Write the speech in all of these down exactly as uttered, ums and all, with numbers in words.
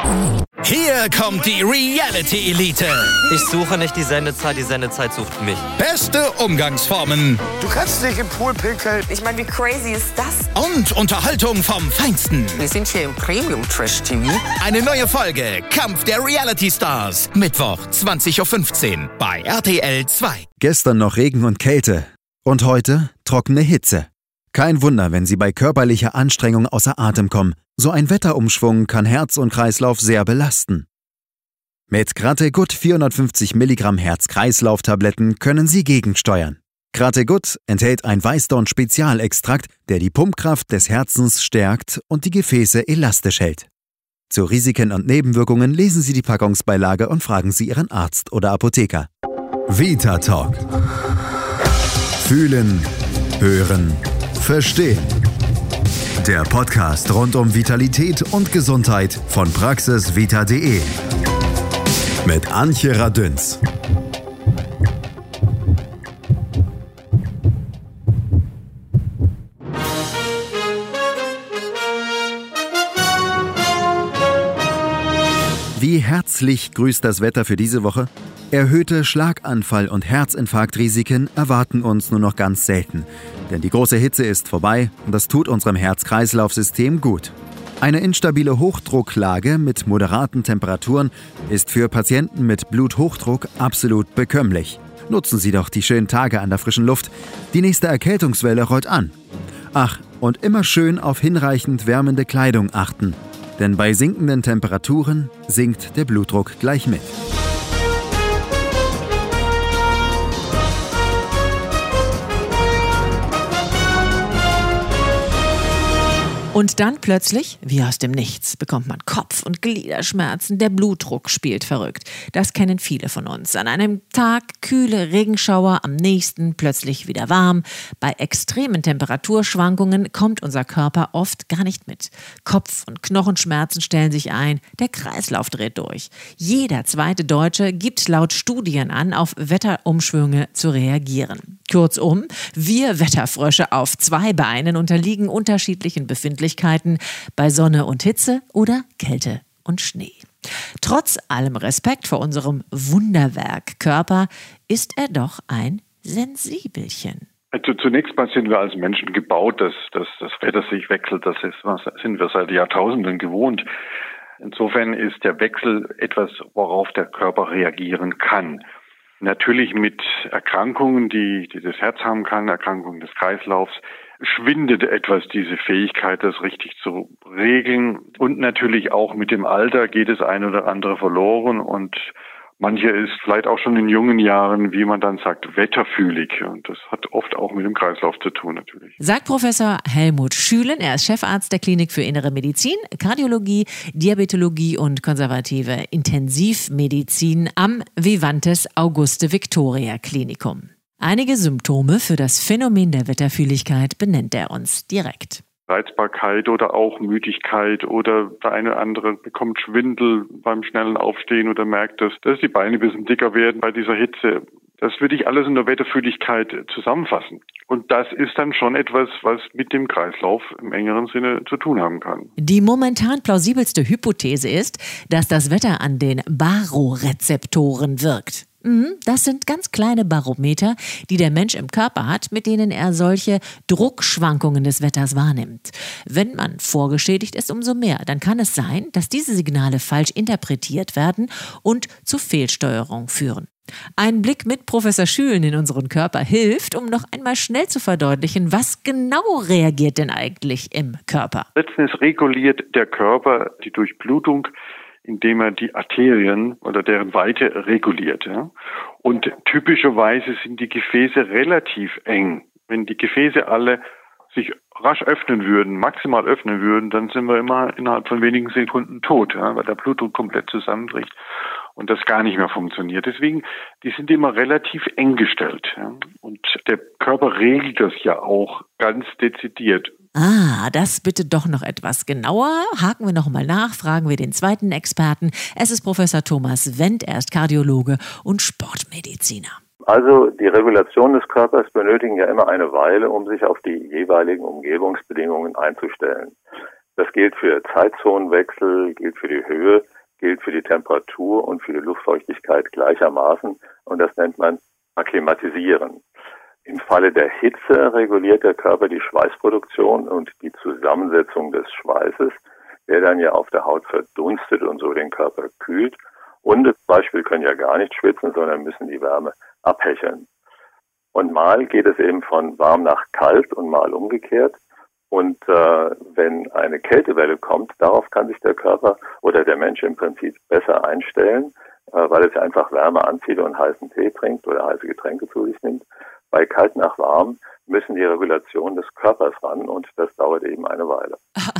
Hier kommt die Reality Elite. Ich suche nicht die Sendezeit, die Sendezeit sucht mich. Beste Umgangsformen. Du kannst nicht im Pool pinkeln. Ich meine, wie crazy ist das? Und Unterhaltung vom Feinsten. Wir sind hier im Premium-Trash-T V. Eine neue Folge Kampf der Reality Stars. Mittwoch, zwanzig Uhr fünfzehn bei R T L zwei. Gestern noch Regen und Kälte. Und heute trockene Hitze. Kein Wunder, wenn Sie bei körperlicher Anstrengung außer Atem kommen. So ein Wetterumschwung kann Herz und Kreislauf sehr belasten. Mit Grategut vierhundertfünfzig Milligramm Herz-Kreislauf-Tabletten können Sie gegensteuern. Grategut enthält ein Weißdorn-Spezialextrakt, der die Pumpkraft des Herzens stärkt und die Gefäße elastisch hält. Zu Risiken und Nebenwirkungen lesen Sie die Packungsbeilage und fragen Sie Ihren Arzt oder Apotheker. Vita Talk. Fühlen, hören, verstehen. Der Podcast rund um Vitalität und Gesundheit von praxisvita punkt de mit Antje Radünz. Wie herzlich grüßt das Wetter für diese Woche? Erhöhte Schlaganfall- und Herzinfarktrisiken erwarten uns nur noch ganz selten. Denn die große Hitze ist vorbei und das tut unserem Herz-Kreislauf-System gut. Eine instabile Hochdrucklage mit moderaten Temperaturen ist für Patienten mit Bluthochdruck absolut bekömmlich. Nutzen Sie doch die schönen Tage an der frischen Luft. Die nächste Erkältungswelle rollt an. Ach, und immer schön auf hinreichend wärmende Kleidung achten. Denn bei sinkenden Temperaturen sinkt der Blutdruck gleich mit. Und dann plötzlich, wie aus dem Nichts, bekommt man Kopf- und Gliederschmerzen, der Blutdruck spielt verrückt. Das kennen viele von uns. An einem Tag kühle Regenschauer, am nächsten plötzlich wieder warm. Bei extremen Temperaturschwankungen kommt unser Körper oft gar nicht mit. Kopf- und Knochenschmerzen stellen sich ein, der Kreislauf dreht durch. Jeder zweite Deutsche gibt laut Studien an, auf Wetterumschwünge zu reagieren. Kurzum, wir Wetterfrösche auf zwei Beinen unterliegen unterschiedlichen Befindlichkeiten bei Sonne und Hitze oder Kälte und Schnee. Trotz allem Respekt vor unserem Wunderwerk Körper ist er doch ein Sensibelchen. Also zunächst mal sind wir als Menschen gebaut, dass, dass das Wetter sich wechselt. Das ist, was sind wir seit Jahrtausenden gewohnt. Insofern ist der Wechsel etwas, worauf der Körper reagieren kann. Natürlich mit Erkrankungen, die, die das Herz haben kann, Erkrankungen des Kreislaufs, schwindet etwas diese Fähigkeit, das richtig zu regeln. Und natürlich auch mit dem Alter geht das eine oder andere verloren und manche ist vielleicht auch schon in jungen Jahren, wie man dann sagt, wetterfühlig. Und das hat oft auch mit dem Kreislauf zu tun natürlich. Sagt Professor Helmut Schülen. Er ist Chefarzt der Klinik für Innere Medizin, Kardiologie, Diabetologie und konservative Intensivmedizin am Vivantes Auguste Victoria Klinikum. Einige Symptome für das Phänomen der Wetterfühligkeit benennt er uns direkt. Reizbarkeit oder auch Müdigkeit oder der eine oder andere bekommt Schwindel beim schnellen Aufstehen oder merkt, dass, dass die Beine ein bisschen dicker werden bei dieser Hitze. Das würde ich alles in der Wetterfühligkeit zusammenfassen. Und das ist dann schon etwas, was mit dem Kreislauf im engeren Sinne zu tun haben kann. Die momentan plausibelste Hypothese ist, dass das Wetter an den Barorezeptoren wirkt. Das sind ganz kleine Barometer, die der Mensch im Körper hat, mit denen er solche Druckschwankungen des Wetters wahrnimmt. Wenn man vorgeschädigt ist, umso mehr. Dann kann es sein, dass diese Signale falsch interpretiert werden und zu Fehlsteuerung führen. Ein Blick mit Professor Schülen in unseren Körper hilft, um noch einmal schnell zu verdeutlichen, was genau reagiert denn eigentlich im Körper? Letztens reguliert der Körper die Durchblutung, indem er die Arterien oder deren Weite reguliert. Ja? Und typischerweise sind die Gefäße relativ eng. Wenn die Gefäße alle sich rasch öffnen würden, maximal öffnen würden, dann sind wir immer innerhalb von wenigen Sekunden tot, ja? Weil der Blutdruck komplett zusammenbricht und das gar nicht mehr funktioniert. Deswegen, die sind immer relativ eng gestellt. Ja? Und der Körper regelt das ja auch ganz dezidiert. Ah, das bitte doch noch etwas genauer. Haken wir noch mal nach, fragen wir den zweiten Experten. Es ist Professor Thomas Wendt, er ist Kardiologe und Sportmediziner. Also die Regulation des Körpers benötigen ja immer eine Weile, um sich auf die jeweiligen Umgebungsbedingungen einzustellen. Das gilt für Zeitzonenwechsel, gilt für die Höhe, gilt für die Temperatur und für die Luftfeuchtigkeit gleichermaßen. Und das nennt man Akklimatisieren. Im Falle der Hitze reguliert der Körper die Schweißproduktion und die Zusammensetzung des Schweißes, der dann ja auf der Haut verdunstet und so den Körper kühlt. Hunde zum Beispiel können ja gar nicht schwitzen, sondern müssen die Wärme abhecheln. Und mal geht es eben von warm nach kalt und mal umgekehrt. Und äh, wenn eine Kältewelle kommt, darauf kann sich der Körper oder der Mensch im Prinzip besser einstellen, äh, weil es einfach Wärme anzieht und heißen Tee trinkt oder heiße Getränke zu sich nimmt. Bei kalt nach warm müssen die Regulationen des Körpers ran und das dauert eben eine Weile.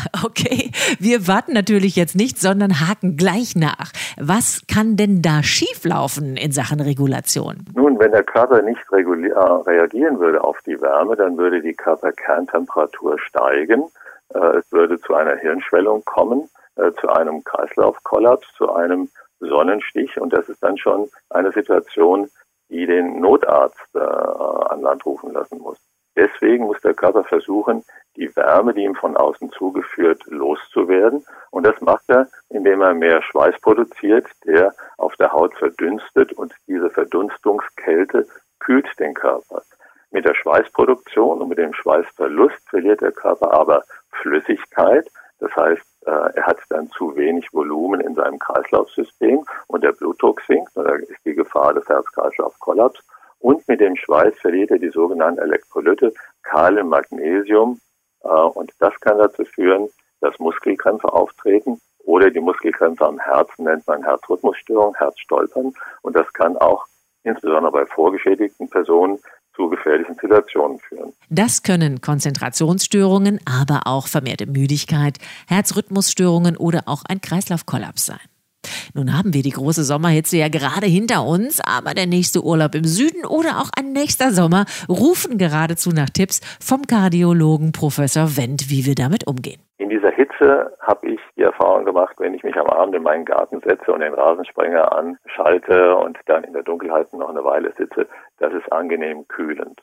Okay, wir warten natürlich jetzt nicht, sondern haken gleich nach. Was kann denn da schieflaufen in Sachen Regulation? Nun, wenn der Körper nicht regulier- reagieren würde auf die Wärme, dann würde die Körperkerntemperatur steigen. Äh, es würde zu einer Hirnschwellung kommen, äh, zu einem Kreislaufkollaps, zu einem Sonnenstich und das ist dann schon eine Situation, die den Notarzt äh, an Land rufen lassen muss. Deswegen muss der Körper versuchen, die Wärme, die ihm von außen zugeführt, loszuwerden. Und das macht er, indem er mehr Schweiß produziert, der auf der Haut verdünstet und diese Verdunstungskälte kühlt den Körper. Mit der Schweißproduktion und mit dem Schweißverlust verliert der Körper aber Flüssigkeit. Das heißt, er hat dann zu wenig Volumen in seinem Kreislaufsystem und der Blutdruck sinkt und da ist die Gefahr des Herz-Kreislauf-Kollaps. Und mit dem Schweiß verliert er die sogenannten Elektrolyte Kalium, Magnesium und das kann dazu führen, dass Muskelkrämpfe auftreten oder die Muskelkrämpfe am Herzen nennt man Herzrhythmusstörung, Herzstolpern und das kann auch insbesondere bei vorgeschädigten Personen zu gefährlichen Situationen führen. Das können Konzentrationsstörungen, aber auch vermehrte Müdigkeit, Herzrhythmusstörungen oder auch ein Kreislaufkollaps sein. Nun haben wir die große Sommerhitze ja gerade hinter uns, aber der nächste Urlaub im Süden oder auch ein nächster Sommer rufen geradezu nach Tipps vom Kardiologen Professor Wendt, wie wir damit umgehen. In dieser Hitze habe ich die Erfahrung gemacht, wenn ich mich am Abend in meinen Garten setze und den Rasensprenger anschalte und dann in der Dunkelheit noch eine Weile sitze, das ist angenehm kühlend.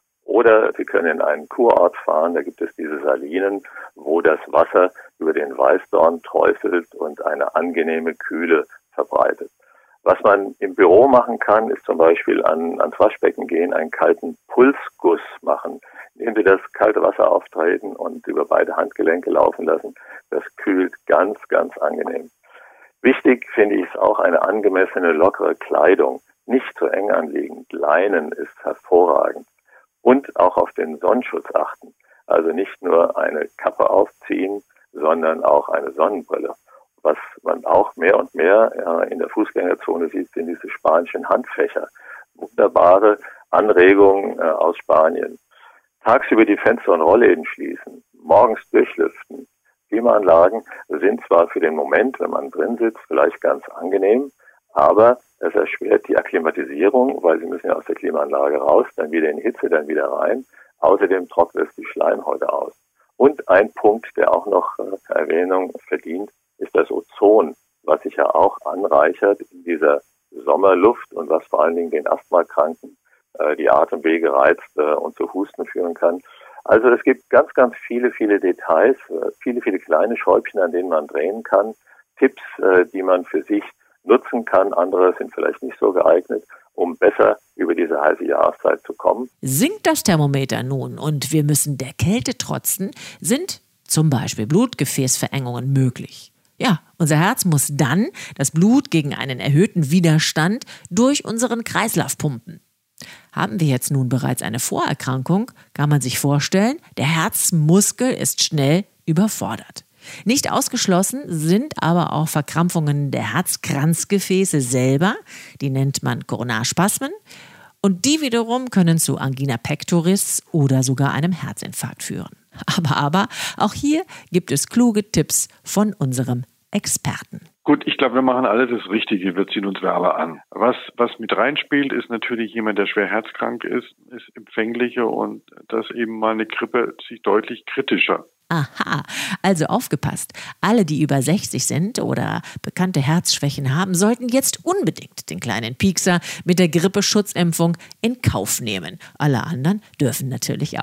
Oder Sie können in einen Kurort fahren, da gibt es diese Salinen, wo das Wasser über den Weißdorn träufelt und eine angenehme Kühle verbreitet. Was man im Büro machen kann, ist zum Beispiel an, ans Waschbecken gehen, einen kalten Pulsguss machen, indem Sie das kalte Wasser auftreten und über beide Handgelenke laufen lassen. Das kühlt ganz, ganz angenehm. Wichtig finde ich es auch eine angemessene, lockere Kleidung, nicht zu eng anliegend. Leinen ist hervorragend. Und auch auf den Sonnenschutz achten. Also nicht nur eine Kappe aufziehen, sondern auch eine Sonnenbrille. Was man auch mehr und mehr äh, in der Fußgängerzone sieht, sind diese spanischen Handfächer. Wunderbare Anregungen äh, aus Spanien. Tagsüber die Fenster und Rollläden schließen, morgens durchlüften. Klimaanlagen sind zwar für den Moment, wenn man drin sitzt, vielleicht ganz angenehm, aber es erschwert die Akklimatisierung, weil Sie müssen ja aus der Klimaanlage raus, dann wieder in Hitze, dann wieder rein. Außerdem trocknet es die Schleimhäute aus. Und ein Punkt, der auch noch äh, Erwähnung verdient, ist das Ozon, was sich ja auch anreichert in dieser Sommerluft und was vor allen Dingen den Asthmakranken äh, die Atemwege reizt äh, und zu Husten führen kann. Also es gibt ganz, ganz viele, viele Details, äh, viele, viele kleine Schräubchen, an denen man drehen kann, Tipps, äh, die man für sich nutzen kann. Andere sind vielleicht nicht so geeignet, um besser über diese heiße Jahreszeit zu kommen. Sinkt das Thermometer nun und wir müssen der Kälte trotzen, sind zum Beispiel Blutgefäßverengungen möglich. Ja, unser Herz muss dann das Blut gegen einen erhöhten Widerstand durch unseren Kreislauf pumpen. Haben wir jetzt nun bereits eine Vorerkrankung, kann man sich vorstellen, der Herzmuskel ist schnell überfordert. Nicht ausgeschlossen sind aber auch Verkrampfungen der Herzkranzgefäße selber, die nennt man Koronarspasmen, und die wiederum können zu Angina pectoris oder sogar einem Herzinfarkt führen. Aber, aber, auch hier gibt es kluge Tipps von unserem Experten. Gut, ich glaube, wir machen alle das Richtige. Wir ziehen uns Wärme an. Was, was mit reinspielt, ist natürlich jemand, der schwer herzkrank ist, ist empfänglicher und dass eben mal eine Grippe sich deutlich kritischer. Aha, also aufgepasst. Alle, die über sechzig sind oder bekannte Herzschwächen haben, sollten jetzt unbedingt den kleinen Piekser mit der Grippeschutzimpfung in Kauf nehmen. Alle anderen dürfen natürlich auch.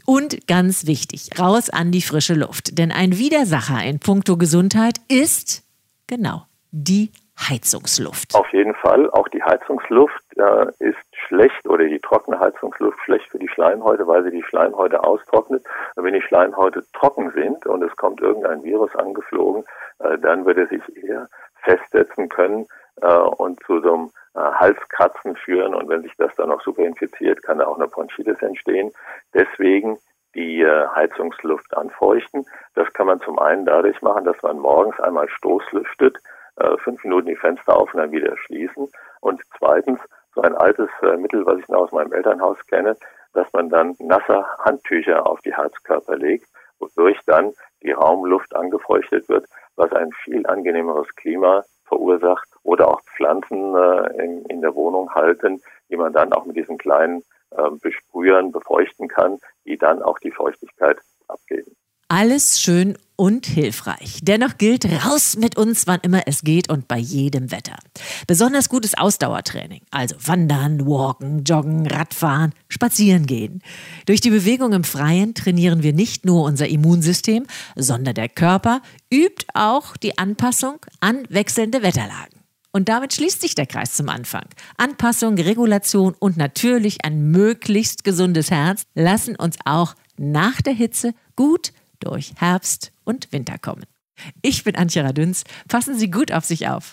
Und ganz wichtig, raus an die frische Luft. Denn ein Widersacher in puncto Gesundheit ist, genau, die Heizungsluft. Auf jeden Fall. Auch die Heizungsluft äh, ist schlecht oder die trockene Heizungsluft schlecht für die Schleimhäute, weil sie die Schleimhäute austrocknet. Und wenn die Schleimhäute trocken sind und es kommt irgendein Virus angeflogen, äh, dann wird er sich eher festsetzen können äh, und zu so einem äh, Halskratzen führen. Und wenn sich das dann auch super infiziert, kann da auch eine Bronchitis entstehen. Deswegen die äh, Heizungsluft anfeuchten. Das kann man zum einen dadurch machen, dass man morgens einmal stoßlüftet, äh, fünf Minuten die Fenster auf und dann wieder schließen. Und zweitens, so ein altes äh, Mittel, was ich noch aus meinem Elternhaus kenne, dass man dann nasse Handtücher auf die Heizkörper legt, wodurch dann die Raumluft angefeuchtet wird, was ein viel angenehmeres Klima verursacht oder auch Pflanzen äh, in, in der Wohnung halten, die man dann auch mit diesen kleinen äh, Besprühern befeuchten kann, die dann auch die Feuchtigkeit abgeben. Alles schön und hilfreich. Dennoch gilt, raus mit uns, wann immer es geht und bei jedem Wetter. Besonders gutes Ausdauertraining, also Wandern, Walken, Joggen, Radfahren, Spazieren gehen. Durch die Bewegung im Freien trainieren wir nicht nur unser Immunsystem, sondern der Körper übt auch die Anpassung an wechselnde Wetterlagen. Und damit schließt sich der Kreis zum Anfang. Anpassung, Regulation und natürlich ein möglichst gesundes Herz lassen uns auch nach der Hitze gut durch Herbst und Winter kommen. Ich bin Antje Radünz. Passen Sie gut auf sich auf.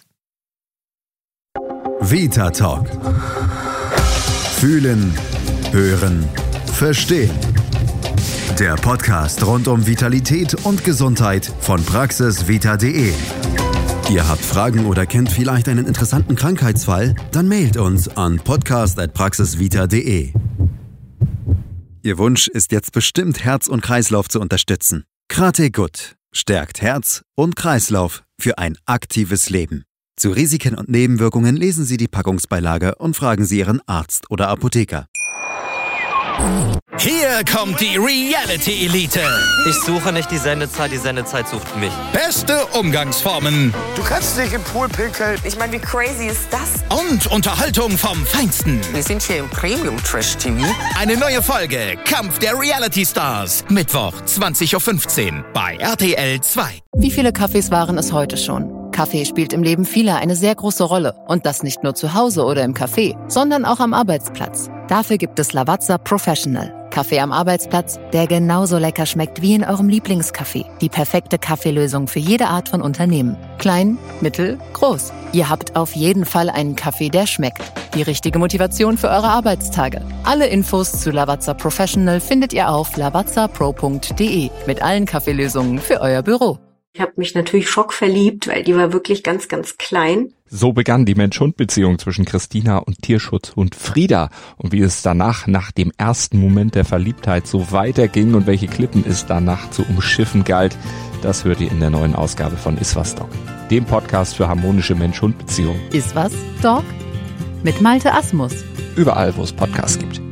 Vita Talk. Fühlen, hören, verstehen. Der Podcast rund um Vitalität und Gesundheit von praxis vita punkt de. Ihr habt Fragen oder kennt vielleicht einen interessanten Krankheitsfall? Dann mailt uns an podcast at praxis vita punkt de. Ihr Wunsch ist jetzt bestimmt, Herz und Kreislauf zu unterstützen. Krategut stärkt Herz und Kreislauf für ein aktives Leben. Zu Risiken und Nebenwirkungen lesen Sie die Packungsbeilage und fragen Sie Ihren Arzt oder Apotheker. Hier kommt die Reality Elite. Ich suche nicht die Sendezeit, die Sendezeit sucht mich. Beste Umgangsformen Du kannst dich im Pool pinkeln. Ich meine, wie crazy ist das? und Unterhaltung vom Feinsten. Wir sind hier im Premium-Trash-T V. Eine neue Folge Kampf der Reality Stars. Mittwoch, zwanzig Uhr fünfzehn bei R T L zwei. Wie viele Kaffees waren es heute schon? Kaffee spielt im Leben vieler eine sehr große Rolle. Und das nicht nur zu Hause oder im Café, sondern auch am Arbeitsplatz. Dafür gibt es Lavazza Professional. Kaffee am Arbeitsplatz, der genauso lecker schmeckt wie in eurem Lieblingscafé. Die perfekte Kaffeelösung für jede Art von Unternehmen. Klein, mittel, groß. Ihr habt auf jeden Fall einen Kaffee, der schmeckt. Die richtige Motivation für eure Arbeitstage. Alle Infos zu Lavazza Professional findet ihr auf lavazza pro punkt de mit allen Kaffeelösungen für euer Büro. Ich habe mich natürlich schockverliebt, weil die war wirklich ganz, ganz klein. So begann die Mensch-Hund-Beziehung zwischen Christina und Tierschutzhund Frieda. Und wie es danach, nach dem ersten Moment der Verliebtheit, so weiterging und welche Klippen es danach zu umschiffen galt, das hört ihr in der neuen Ausgabe von Iswas Dog, dem Podcast für harmonische Mensch-Hund-Beziehungen. Iswas Dog? Mit Malte Asmus. Überall, wo es Podcasts gibt.